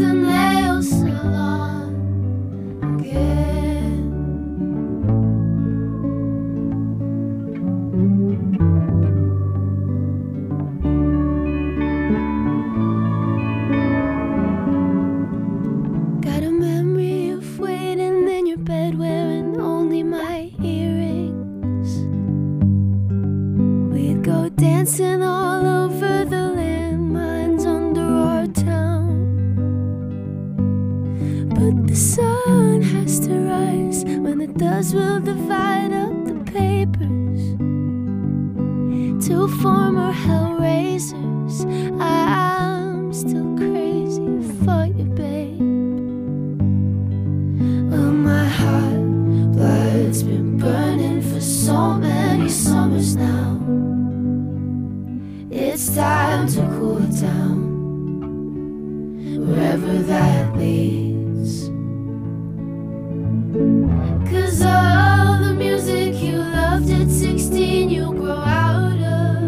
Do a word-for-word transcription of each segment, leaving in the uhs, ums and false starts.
the nail salon again. Got a memory of waiting in your bed wearing only my earrings. We'd go dancing all over the landmines under our town. But the sun has to rise. When it does, we'll divide up the papers. Two former hellraisers. I'm still crazy for you, babe. Well, my heart blood's been burning for so many summers now. It's time to cool it down, wherever that leads. 'Cause all the music you loved at sixteen you'll grow out of,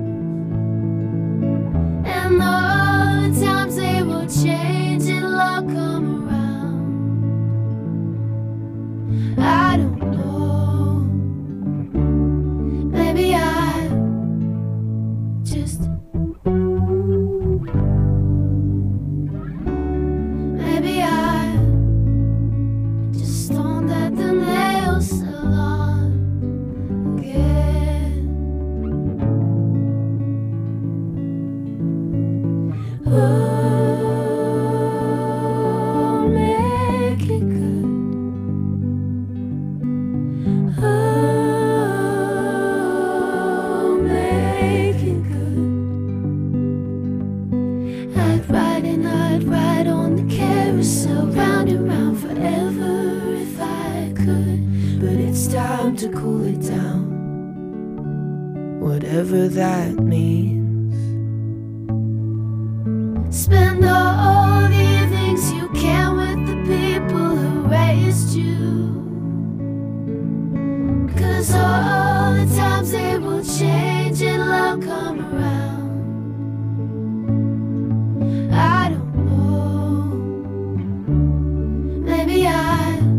and all the times they will change it'll all come around. I don't know, maybe I just maybe I just stoned at the nail salon again. Oh, make it good. Oh, make it good. I'd ride and I'd ride on the carousel, round and round forever if I could. But it's time to cool it down, whatever that means. Spend all the evenings you can with the people who raised you. 'Cause all the times they will change it'll all come around. I don't know, maybe I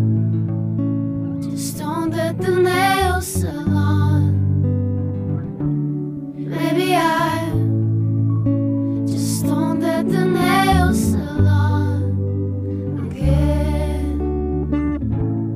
just stoned at the nail salon. Maybe I just stoned at the nail salon again.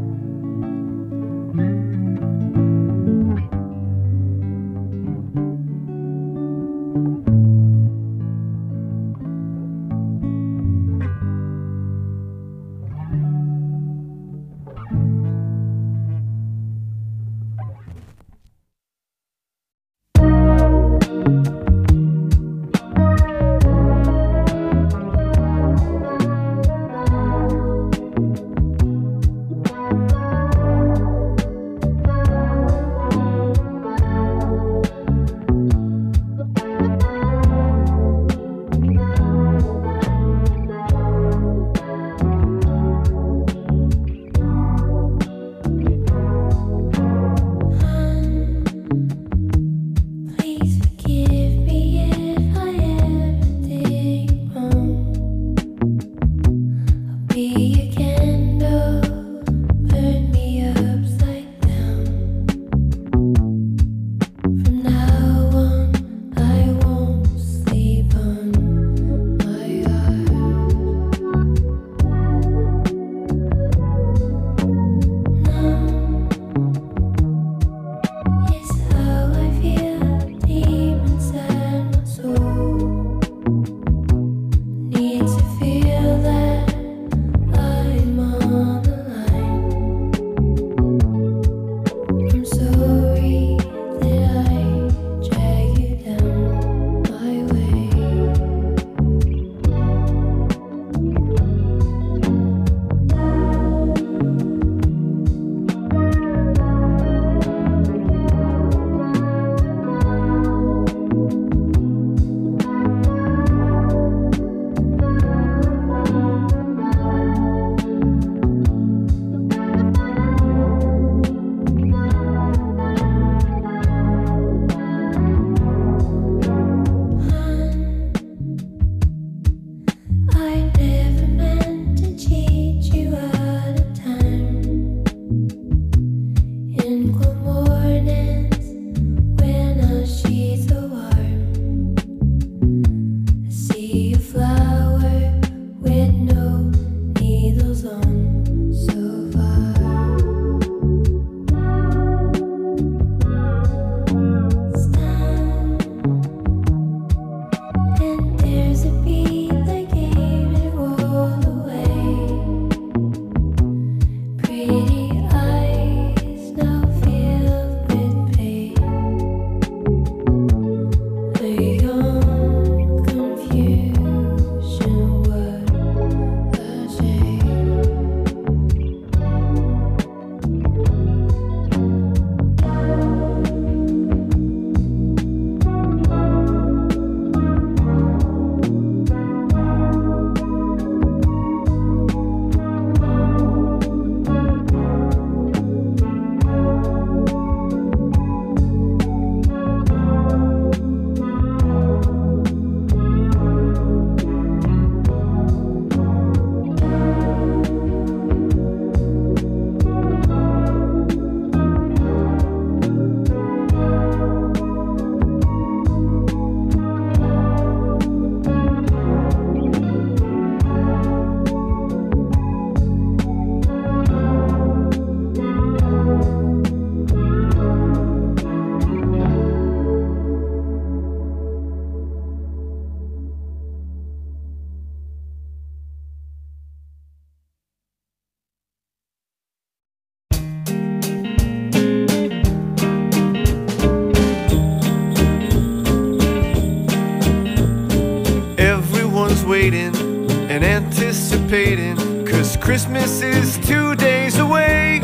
waiting and anticipating, 'cause Christmas is two days away.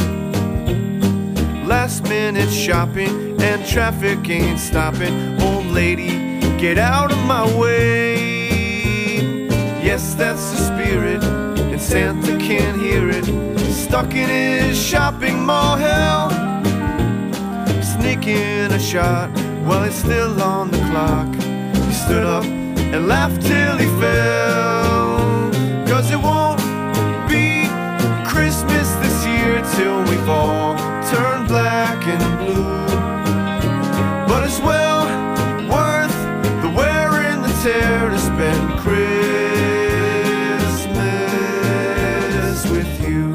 Last minute shopping and traffic ain't stopping. Old lady, get out of my way. Yes, that's the spirit, and Santa can't hear it. Stuck in his shopping mall hell, sneaking a shot while it's still on the clock. He stood up and laughed till he fell, 'cause it won't be Christmas this year till we've all turned black and blue. But it's well worth the wear and the tear to spend Christmas with you.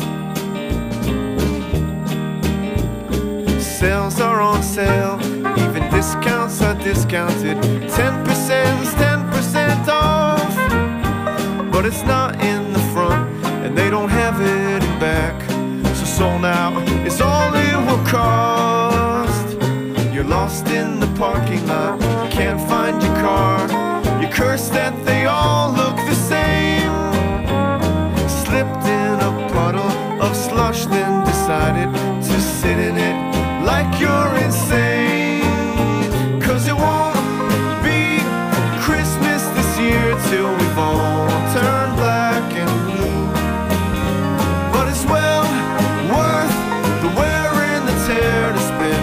Sales are on sale, even discounts are discounted. ten percent's ten percent off, but it's not in the front and they don't have it in back. So sold out is all it will cost. You're lost in the parking lot, can't find your car. You curse that they all look the same. Slipped in a puddle of slush, then decided to sit in it like you're insane. 'Cause it won't be Christmas this year till we've all turned black and blue. But it's well worth the wear and the tear to spend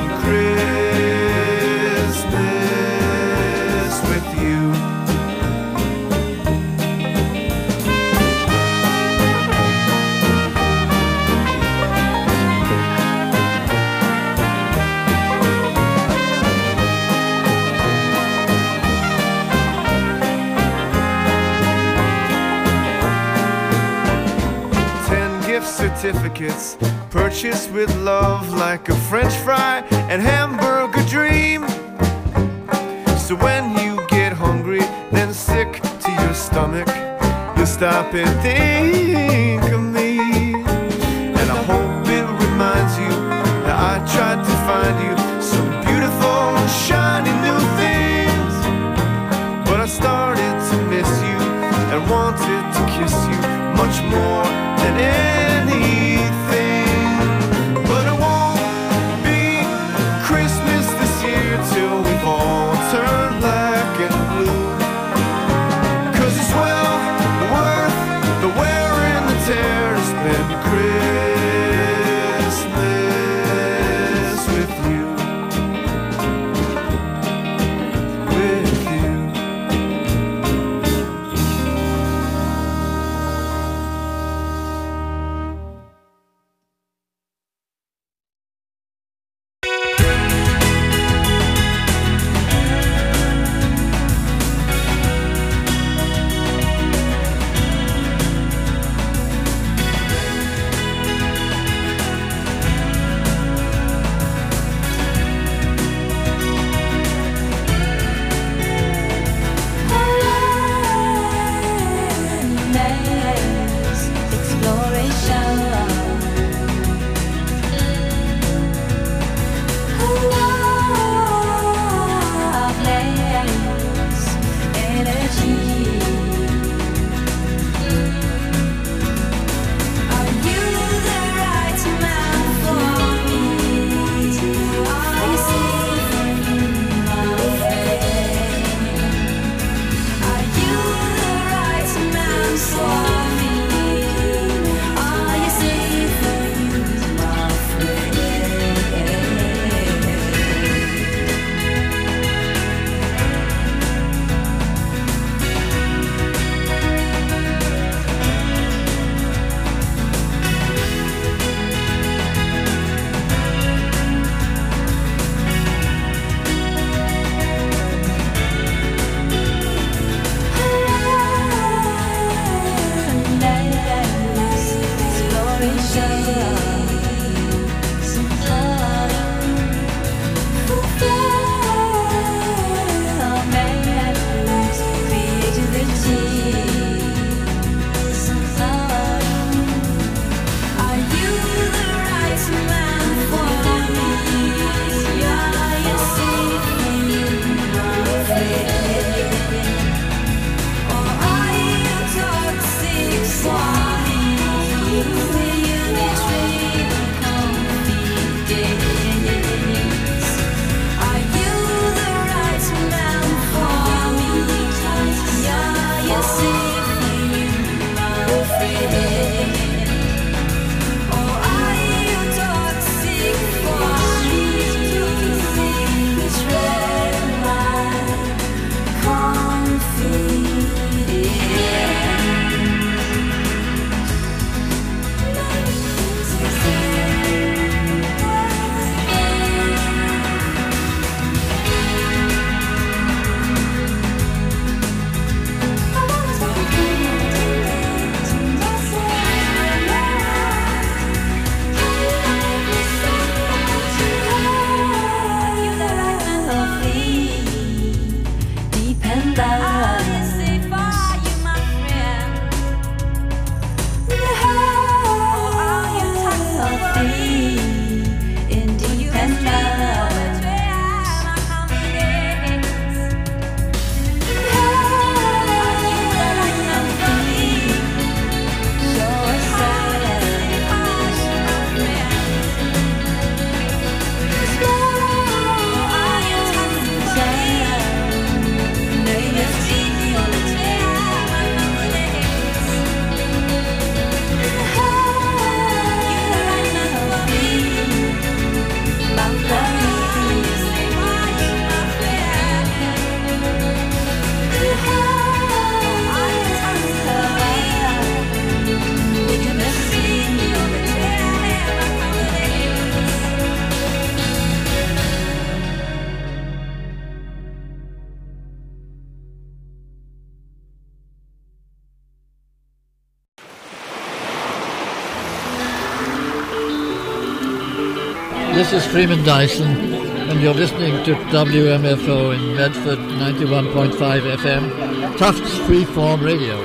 Christmas with you. Certificates purchased with love, like a French fry and hamburger dream. So when you get hungry, then sick to your stomach, you'll stop and think of me. And I hope it reminds you that I tried to find you some beautiful, shiny new things. But I started to miss you and wanted to kiss you much more than anything. But it won't be Christmas this year till we've all turned black and blue. 'Cause it's well worth the wear and the tear to spend Christmas with you. With you. This is Freeman Dyson, and you're listening to W M F O in Medford, ninety-one point five F M, Tufts Freeform Radio.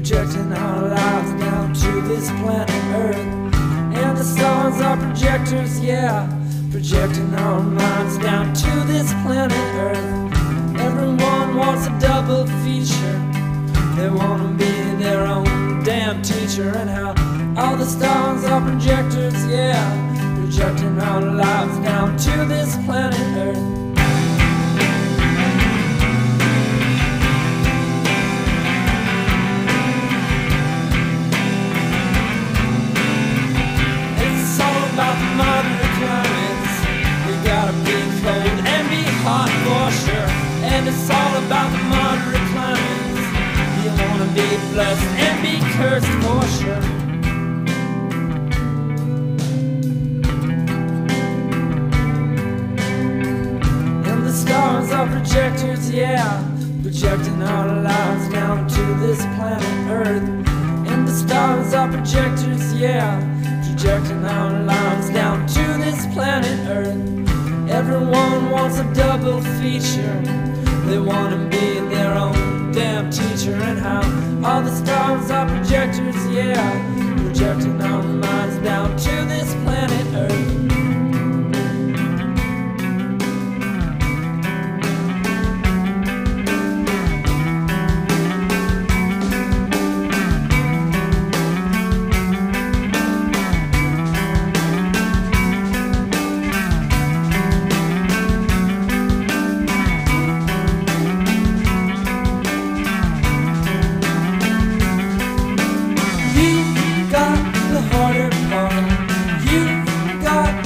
projecting our lives down to this planet Earth. And the stars are projectors, yeah, projecting our minds down to this planet Earth. Everyone wants a double feature. They want to be their own damn teacher. And how all the stars are projectors, yeah, projecting our lives down to this planet Earth. It's all about the moderate climates. We gotta be cold and be hot for sure. And it's all about the moderate climates. You wanna be blessed and be cursed for sure. And the stars are projectors, yeah, projecting our lives down to this planet Earth. And the stars are projectors, yeah, projecting our lives down to this planet Earth. Everyone wants a double feature. They want to be their own damn teacher. And how all the stars are projectors, yeah, projecting our minds down to this planet Earth. You got the harder part. You got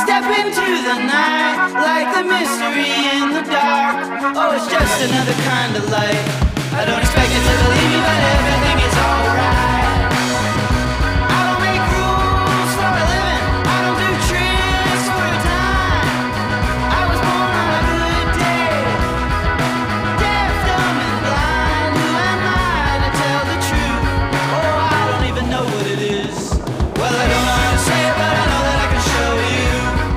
step into the night, like the mystery in the dark. Oh, it's just another kind of light. I don't expect it to believe me, but everything is alright. I don't make rules for a living, I don't do tricks for a time. I was born on a good day, deaf, dumb, and blind. Who am I to tell the truth? Oh, I don't even know what it is. Well, I don't know how to say it, but I know that I can show you.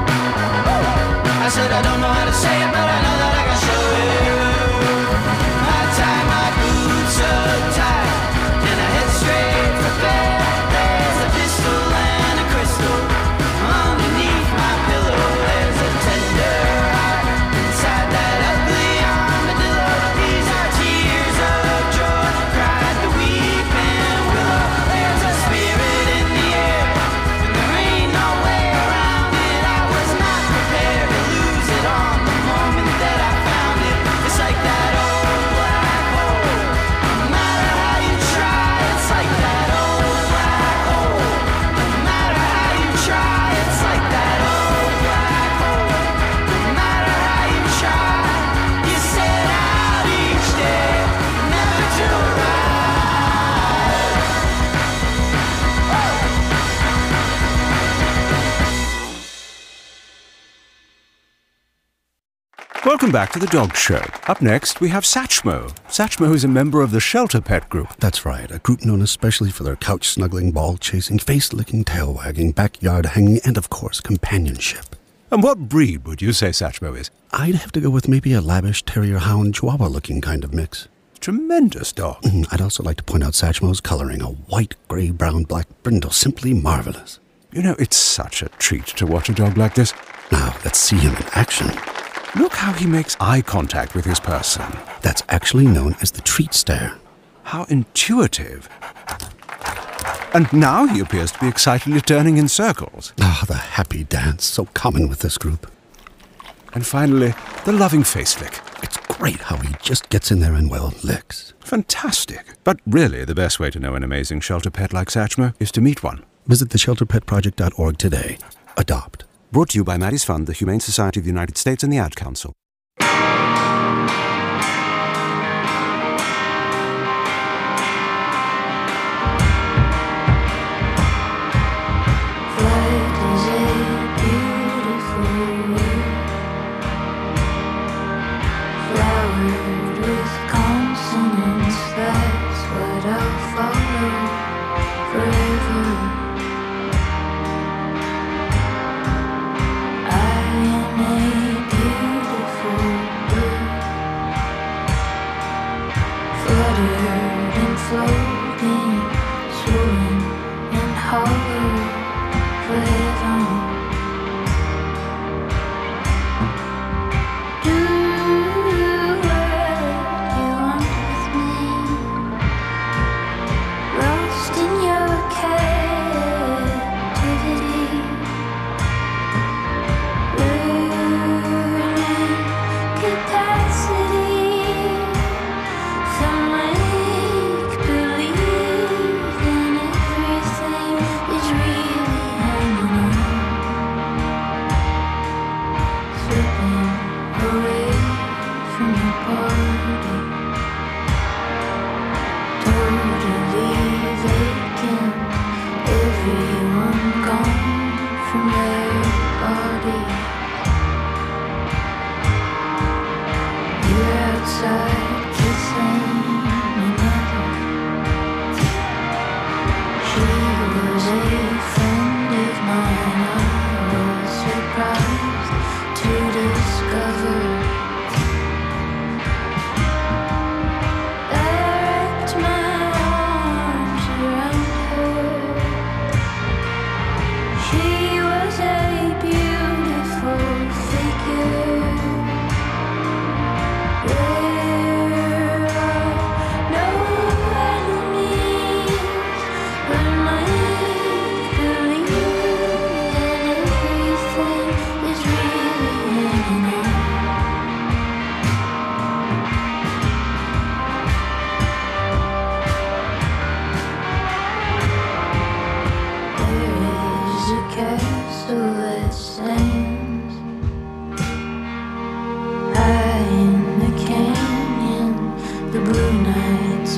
I said I don't know how to say it, but I know that I can show you. I tie my boots up tight, and I head straight for bed. There's a pistol and a crystal underneath my pillow. There's a tender heart inside that ugly armadillo. These are tears of joy, cried the weeping willow. There's a spirit in the air, and there ain't no way around it. I was not prepared to lose it on the moment that I found it. It's like that old black hole. No matter how you try, it's like that old black hole. No matter how you try, it's like that old black hole. No matter how you try, you set out each day, never to arrive. Welcome back to the Dog Show. Up next, we have Satchmo. Satchmo is a member of the Shelter Pet Group. That's right, a group known especially for their couch-snuggling, ball-chasing, face-licking, tail-wagging, backyard-hanging, and, of course, companionship. And what breed would you say Satchmo is? I'd have to go with maybe a lavish terrier-hound chihuahua-looking kind of mix. Tremendous dog. Mm, I'd also like to point out Satchmo's coloring, a white, grey, brown, black brindle, simply marvelous. You know, it's such a treat to watch a dog like this. Now, let's see him in action. Look how he makes eye contact with his person. That's actually known as the treat stare. How intuitive. And now he appears to be excitedly turning in circles. Ah, the happy dance, so common with this group. And finally, the loving face lick. It's great how he just gets in there and, well, licks. Fantastic. But really, the best way to know an amazing shelter pet like Satchmo is to meet one. Visit the shelter pet project dot org today. Adopt. Brought to you by Maddie's Fund, the Humane Society of the United States, and the Ad Council. I am a beautiful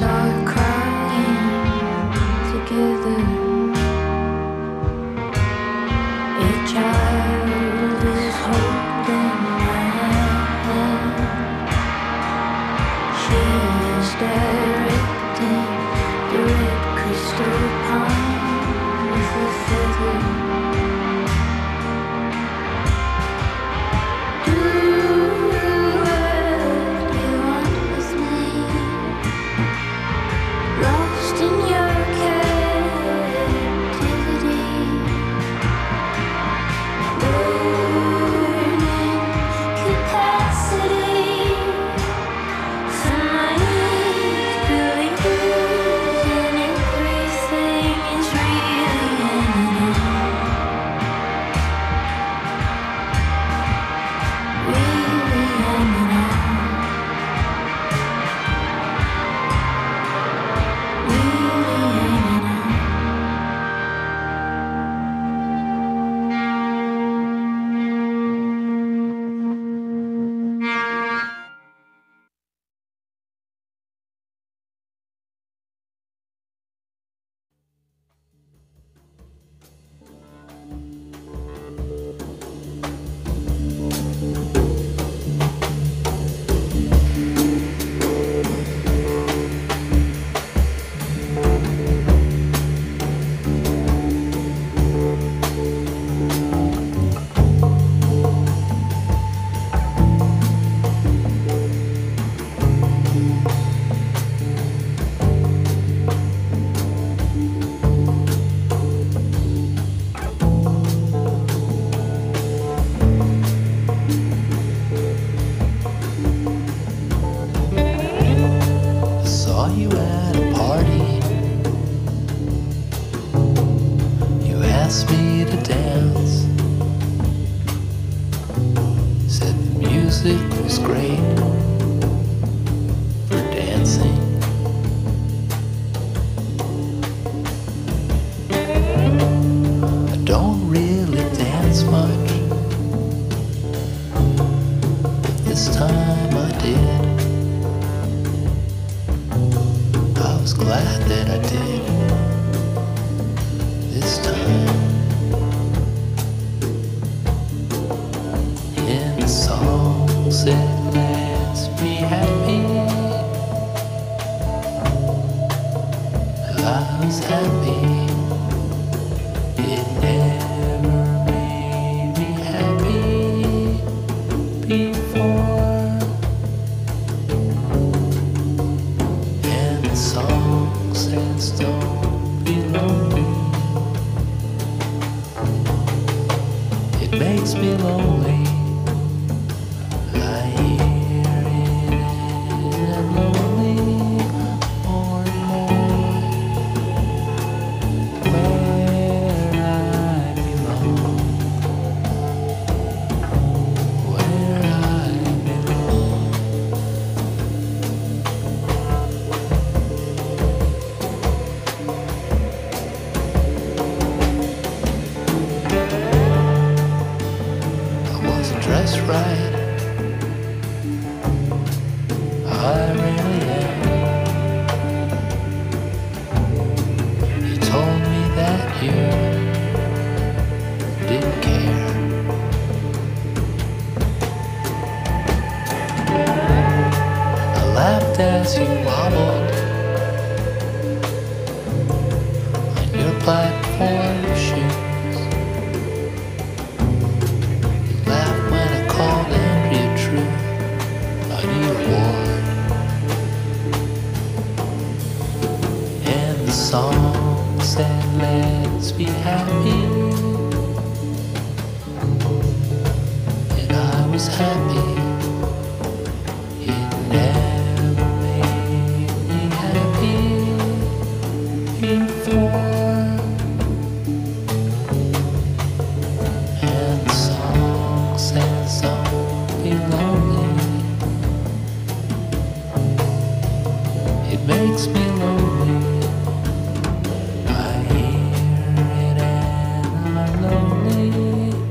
start crying together. A child is holding my hand. She is directing the red crystal palm with a feather.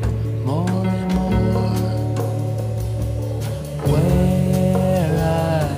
Where I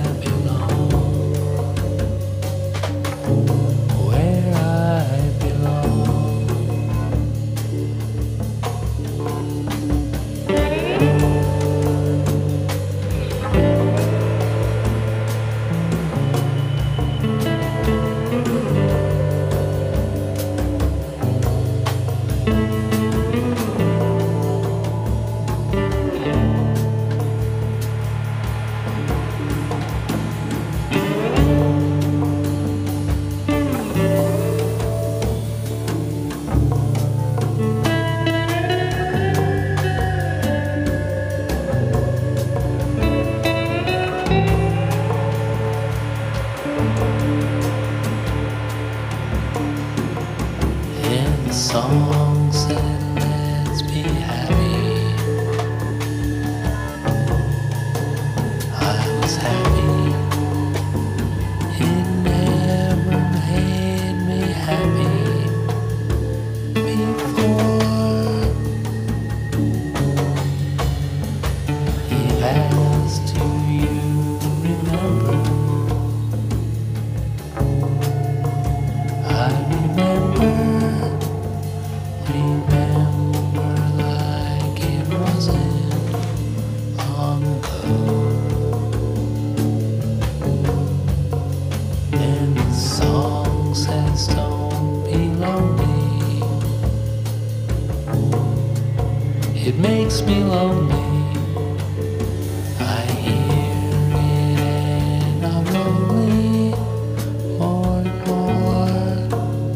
it makes me lonely. I hear it and I'm lonely more and more.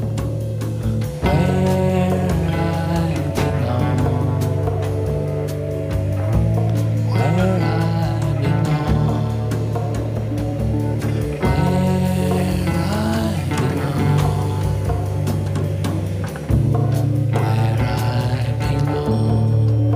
Where I belong, where I belong, where I belong, where I belong.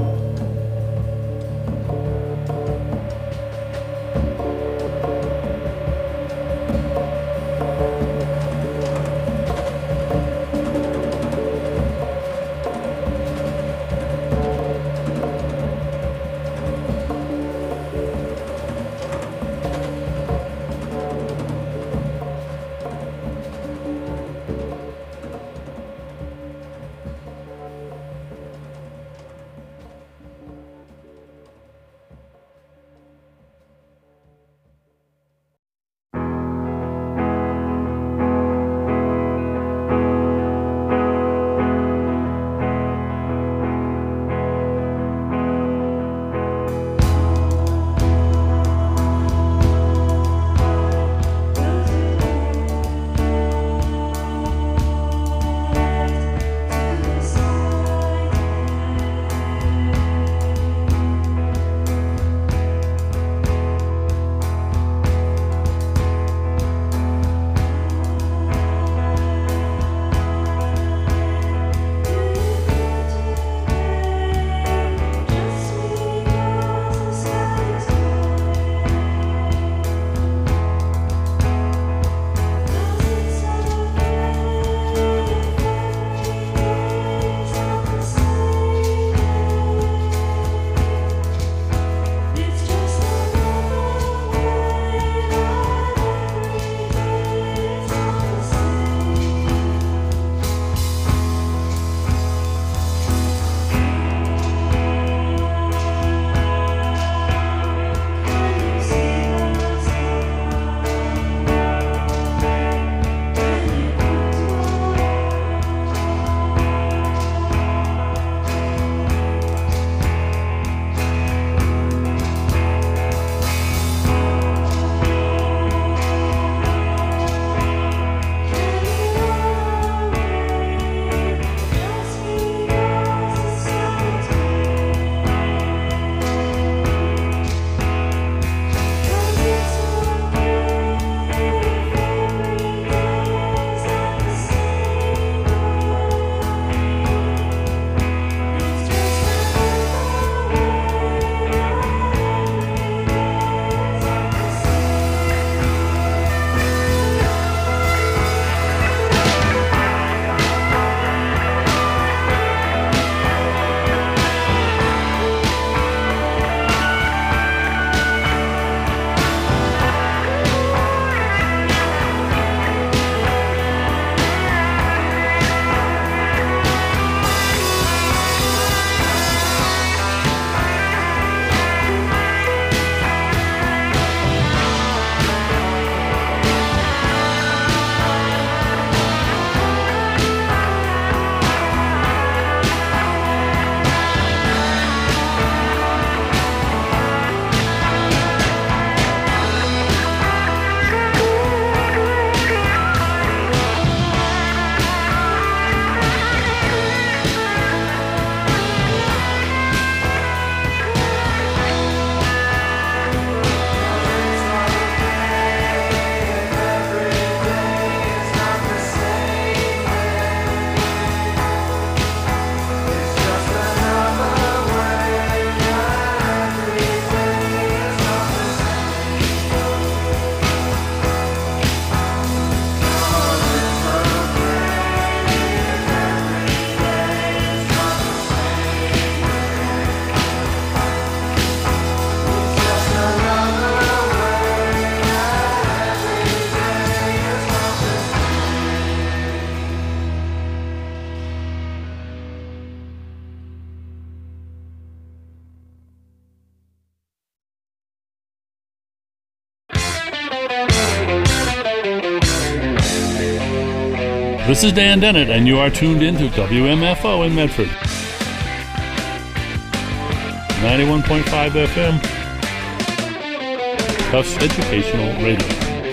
This is Dan Dennett, and you are tuned in to W M F O in Medford. ninety-one point five F M, Tufts Educational Radio.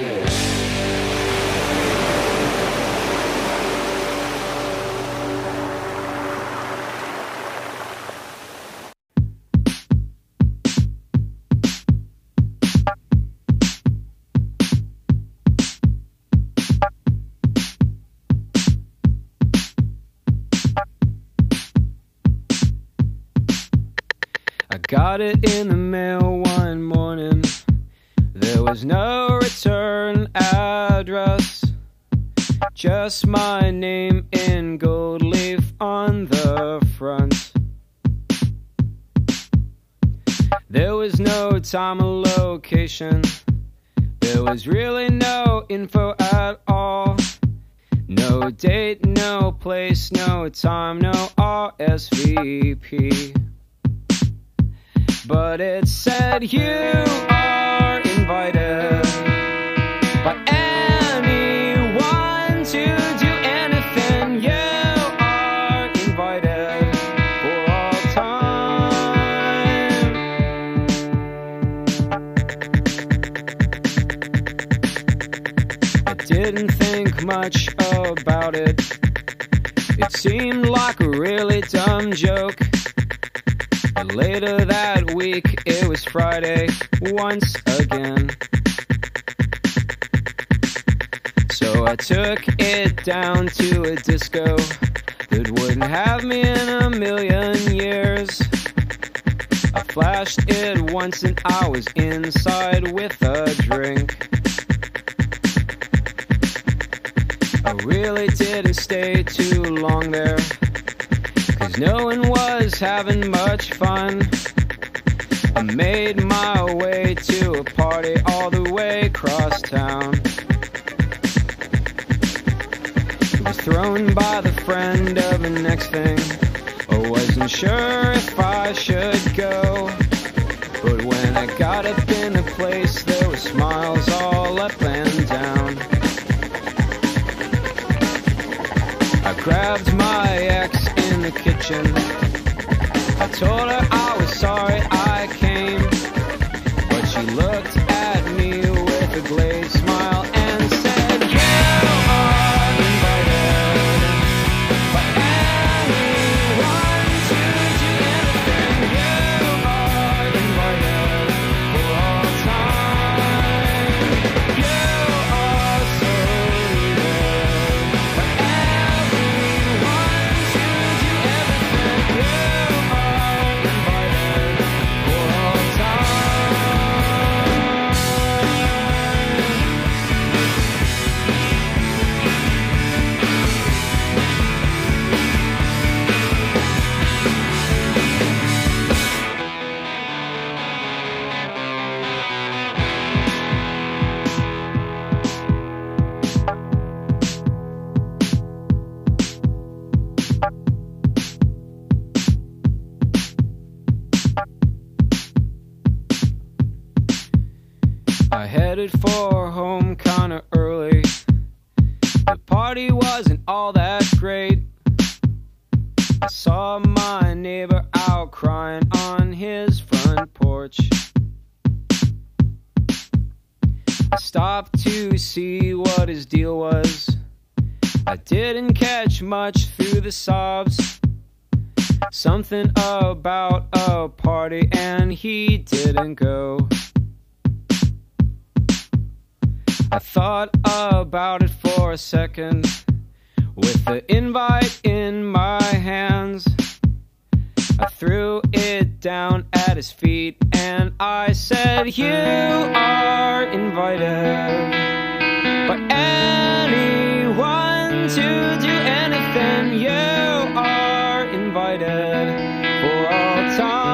Got it in the mail one morning. There was no return address, just my name in gold leaf on the front. There was no time or location. There was really no info at all. No date, no place, no time, no R S V P. But it said you are invited by anyone to do anything. You are invited for all time. I didn't think much about it. It seemed like a really dumb joke. But later that week, it was Friday once again. So I took it down to a disco that wouldn't have me in a million years. I flashed it once and I was inside with a drink. I really didn't stay too long there, 'cause no one was having much fun. I made my way to a party all the way across town. It was thrown by the friend of the next thing. I wasn't sure if I should go, but when I got up in the place, there were smiles all up and down. I grabbed my ex in the kitchen. I told her I was sorry I came, but she looked at me with a glazed smile and said, you are invited by anyone to do anything. You are invited for all time. You are so needed by everyone to do everything. You are invited for all time. I headed for home kinda early. The party wasn't all that great. I saw my neighbor out crying on his front porch. I stopped to see what his deal was. I didn't catch much through the sobs. Something about a party and he didn't go. I thought about it for a second, with the invite in my hands. I threw it down at his feet and I said, you are invited by anyone to do anything. You are invited for all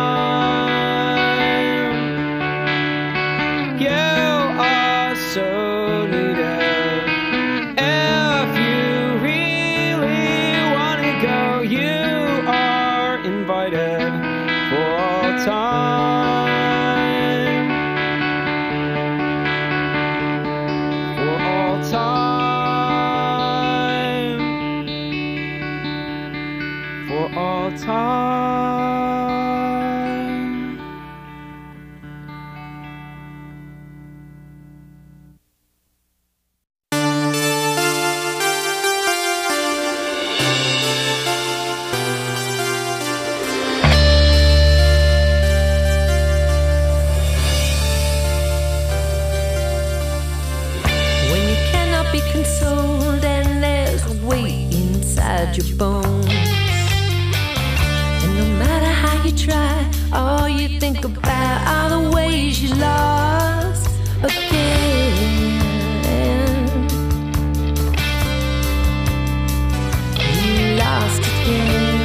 time. You are so time, for all time, for all time. your bones. And no matter how you try, all you think about are the ways you lost again. You lost again.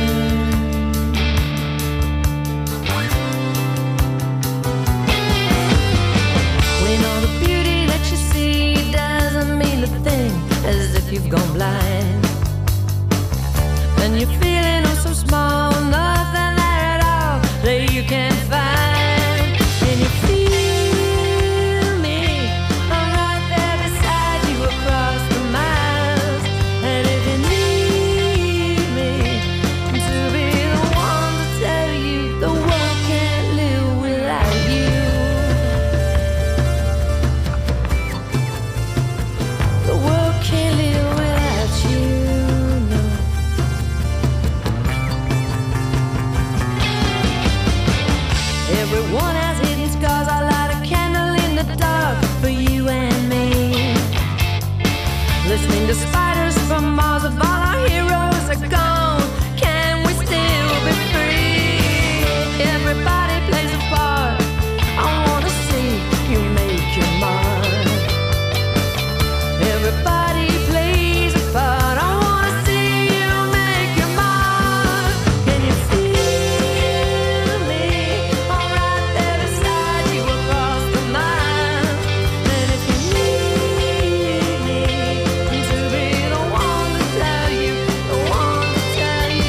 When all the beauty that you see doesn't mean a thing, as if you've gone blind. And you're feeling oh so small, nothing there at all that you can find. And you feel me, I'm right there beside you across the miles. And if you need me to be the one to tell you the world can't live without you, the world can't live without you. Everyone has hidden scars. I light a candle in the dark for you and me. Listening to spiders from Mars, if all our heroes are gone, can we still be free? Everybody plays a part. I wanna see you make your mark. Everybody plays a part. I wanna see you make your mark. Can you feel me? I'm right there beside you across the miles. And if you need me to be the one to tell you, the one to tell you.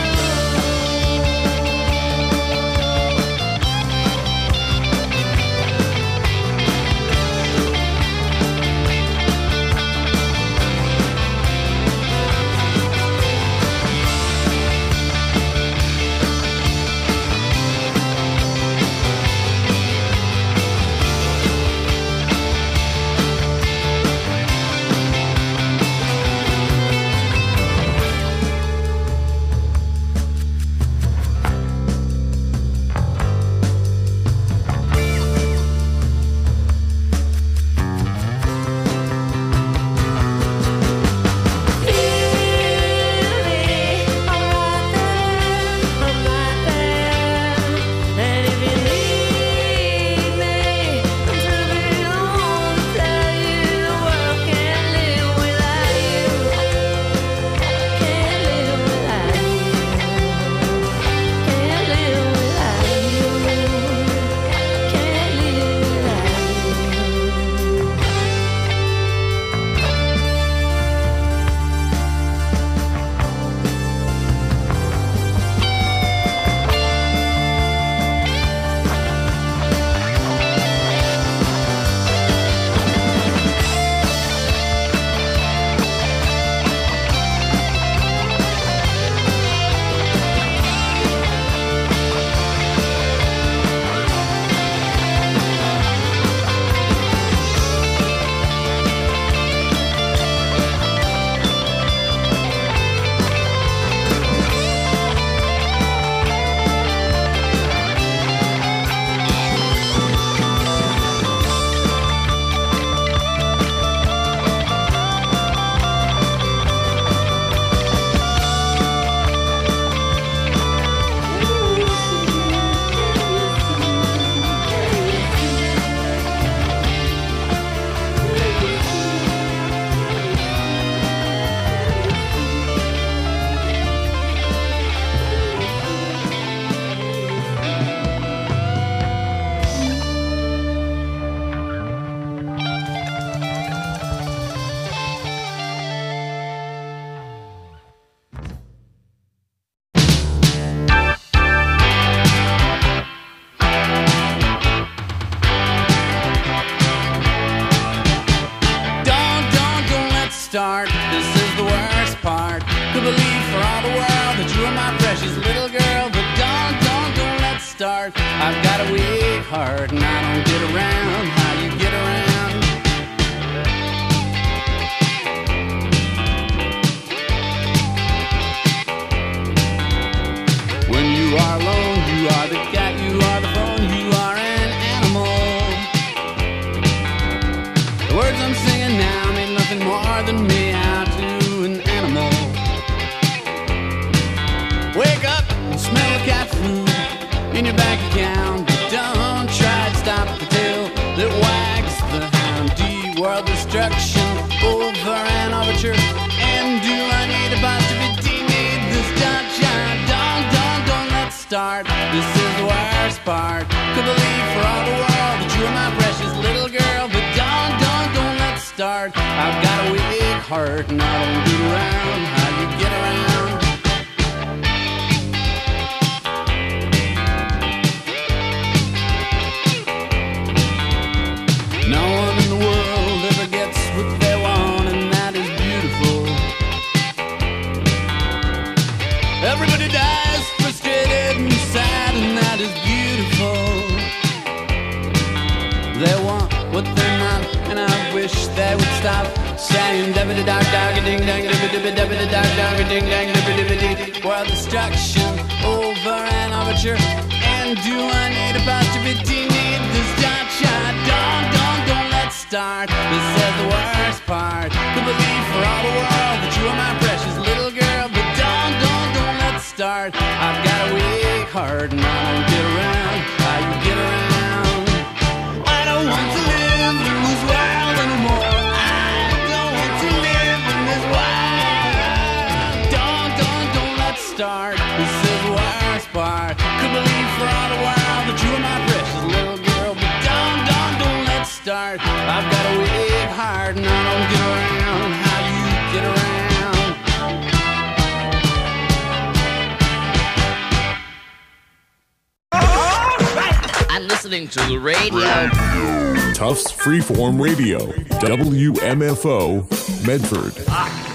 Start. This is the worst part. Could believe for all the world that you are my precious little girl, but don't, don't, don't let's start. I've got a weak heart and I don't get around how you get around. When you are alone, you are the cat, you are the phone, you are an animal. The words I'm singing now mean nothing more than me out to an animal. Could believe for all the world that you are my precious little girl. But don't, don't, don't let's start. I've got a weak heart and I don't get around how you get around. No one in the world ever gets what they want, and that is beautiful. Everybody dies frustrated and sad, and that is beautiful. They want what they're not, and I wish they would stop saying dabba da dog dog a ding dang dabba dabba dabba da dog dog a ding dang dabba dabba dee. World destruction over an overture. And do I need apostrophe T? Need this dot shot? Don't, don't, don't let's start. This is the worst part. Could believe for all the world that you are my precious little girl. But don't, don't, don't let's start. I've got a weak heart and I don't get around how you get around. I don't want to live in this world anymore. I don't want to live in this world. Don't, don't, don't let's start. This is the worst part. Could believe for all the world that you are my precious little girl. But don't, don't, don't let's start. I've got a weak heart and I don't get around how you get around. I'm listening to the radio. Tufts Freeform Radio, W M F O, Medford.